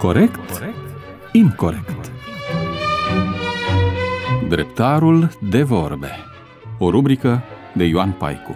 Corect? Incorect. Dreptarul de vorbe. O rubrică de Ioan Paicu.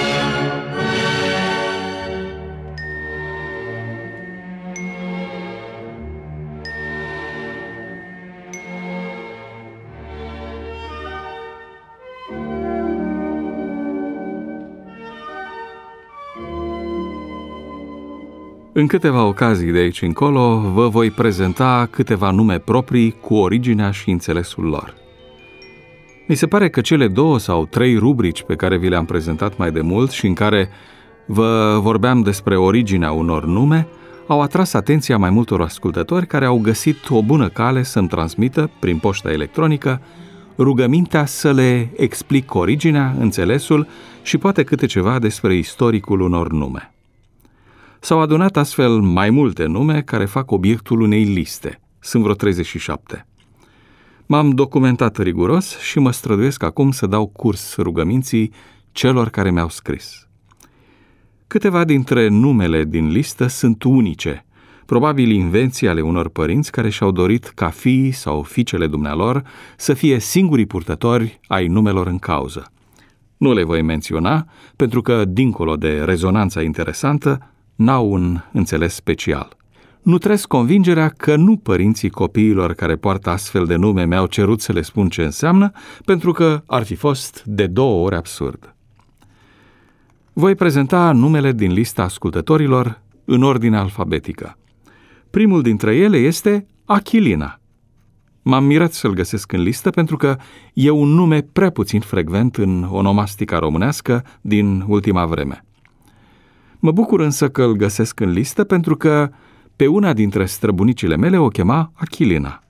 În câteva ocazii de aici încolo vă voi prezenta câteva nume proprii cu originea și înțelesul lor. Mi se pare că cele 2 sau 3 rubrici pe care vi le-am prezentat mai de mult și în care vă vorbeam despre originea unor nume au atras atenția mai multor ascultători care au găsit o bună cale să-mi transmită, prin poșta electronică, rugămintea să le explic originea, înțelesul și poate câte ceva despre istoricul unor nume. S-au adunat astfel mai multe nume care fac obiectul unei liste. Sunt vreo 37. M-am documentat riguros și mă străduiesc acum să dau curs rugăminții celor care mi-au scris. Câteva dintre numele din listă sunt unice, probabil invenții ale unor părinți care și-au dorit ca fiii sau fiicele dumnealor să fie singurii purtători ai numelor în cauză. Nu le voi menționa, pentru că, dincolo de rezonanța interesantă, n-au un înțeles special. Nutresc convingerea că nu părinții copiilor care poartă astfel de nume mi-au cerut să le spun ce înseamnă, pentru că ar fi fost de 2 ori absurd. Voi prezenta numele din lista ascultătorilor în ordine alfabetică. Primul dintre ele este Achilina. M-am mirat să-l găsesc în listă pentru că e un nume prea puțin frecvent în onomastica românească din ultima vreme. Mă bucur însă că îl găsesc în listă pentru că pe una dintre străbunicile mele o chema Achilina.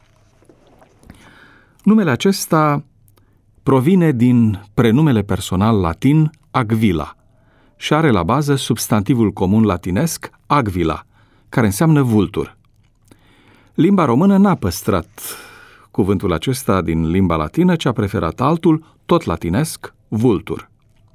Numele acesta provine din prenumele personal latin Agvila și are la bază substantivul comun latinesc Agvila, care înseamnă vultur. Limba română n-a păstrat cuvântul acesta din limba latină, ci a preferat altul, tot latinesc, vultur.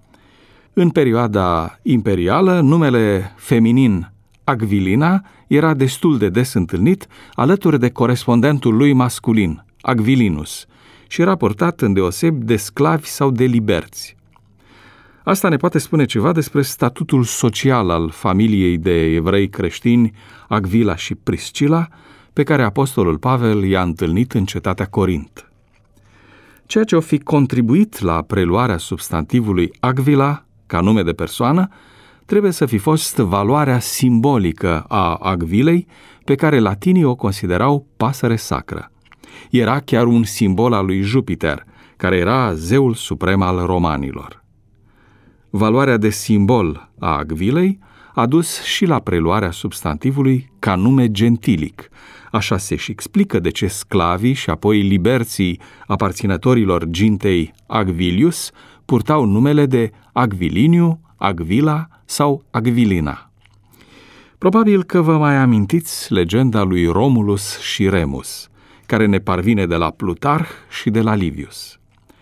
În perioada imperială, numele feminin Agvilina era destul de des întâlnit alături de corespondentul lui masculin, Agvilinus, și era purtat îndeosebi de sclavi sau de liberți. Asta ne poate spune ceva despre statutul social al familiei de evrei creștini Agvila și Priscila, pe care apostolul Pavel i-a întâlnit în cetatea Corint. Ceea ce o fi contribuit la preluarea substantivului Agvila ca nume de persoană, trebuie să fi fost valoarea simbolică a Agvilei, pe care latinii o considerau pasăre sacră. Era chiar un simbol al lui Jupiter, care era zeul suprem al romanilor. Valoarea de simbol a Agvilei a dus și la preluarea substantivului ca nume gentilic. Așa se și explică de ce sclavii și apoi liberții aparținătorilor gintei Agvilius purtau numele de Agviliniu, Agvila sau Agvilina. Probabil că vă mai amintiți legenda lui Romulus și Remus, care ne parvine de la Plutarh și de la Livius.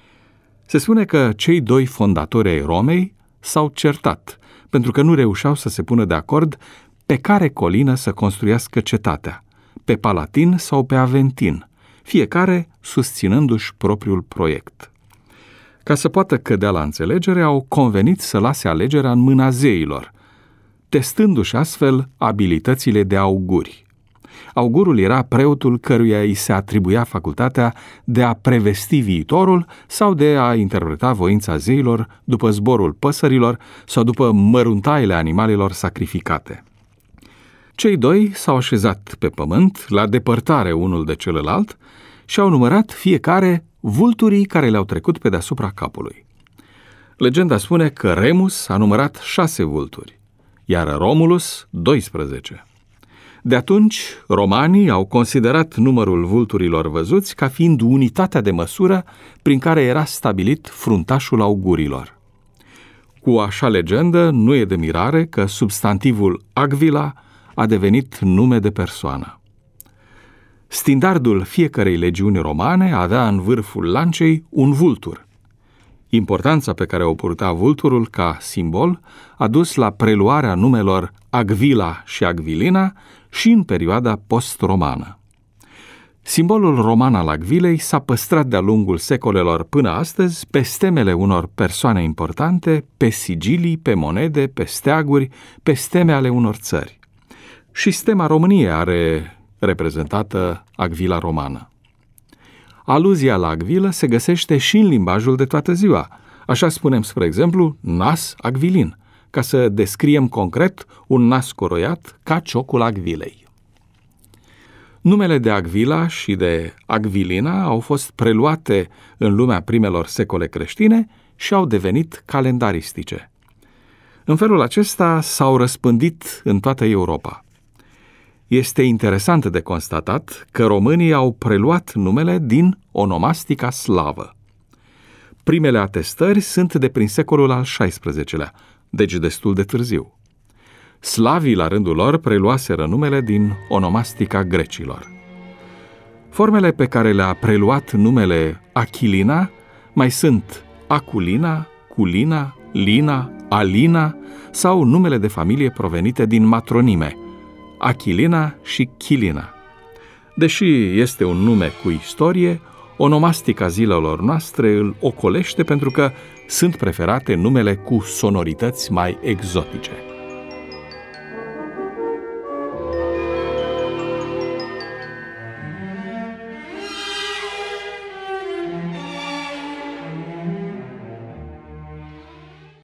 Se spune că cei 2 fondatori ai Romei s-au certat, pentru că nu reușeau să se pună de acord pe care colină să construiască cetatea, pe Palatin sau pe Aventin, fiecare susținându-și propriul proiect. Ca să poată cădea la înțelegere, au convenit să lase alegerea în mâna zeilor, testându-și astfel abilitățile de auguri. Augurul era preotul căruia îi se atribuia facultatea de a prevesti viitorul sau de a interpreta voința zeilor după zborul păsărilor sau după măruntaiele animalelor sacrificate. Cei 2 s-au așezat pe pământ, la depărtare unul de celălalt, și au numărat fiecare vulturii care le-au trecut pe deasupra capului. Legenda spune că Remus a numărat 6 vulturi, iar Romulus 12. De atunci, romanii au considerat numărul vulturilor văzuți ca fiind unitatea de măsură prin care era stabilit fruntașul augurilor. Cu așa legendă, nu e de mirare că substantivul Agvila a devenit nume de persoană. Standardul fiecărei legiuni romane avea în vârful lancei un vultur. Importanța pe care o purta vulturul ca simbol a dus la preluarea numelor Agvila și Agvilina și în perioada post-romană. Simbolul roman al Agvilei s-a păstrat de-a lungul secolelor până astăzi pe stemele unor persoane importante, pe sigilii, pe monede, pe steaguri, pe steme ale unor țări. Și stema României are reprezentată Agvila romană. Aluzia la Agvilă se găsește și în limbajul de toată ziua. Așa spunem, spre exemplu, nas agvilin, ca să descriem concret un nas coroiat ca ciocul Agvilei. Numele de Agvila și de Agvilina au fost preluate în lumea primelor secole creștine și au devenit calendaristice. În felul acesta s-au răspândit în toată Europa. Este interesant de constatat că românii au preluat numele din onomastica slavă. Primele atestări sunt de prin secolul al XVI-lea, deci destul de târziu. Slavii, la rândul lor, preluaseră numele din onomastica grecilor. Formele pe care le-a preluat numele Achilina mai sunt Aculina, Culina, Lina, Alina sau numele de familie provenite din matronime, Achilina și Chilina. Deși este un nume cu istorie, onomastica zilelor noastre îl ocolește pentru că sunt preferate numele cu sonorități mai exotice.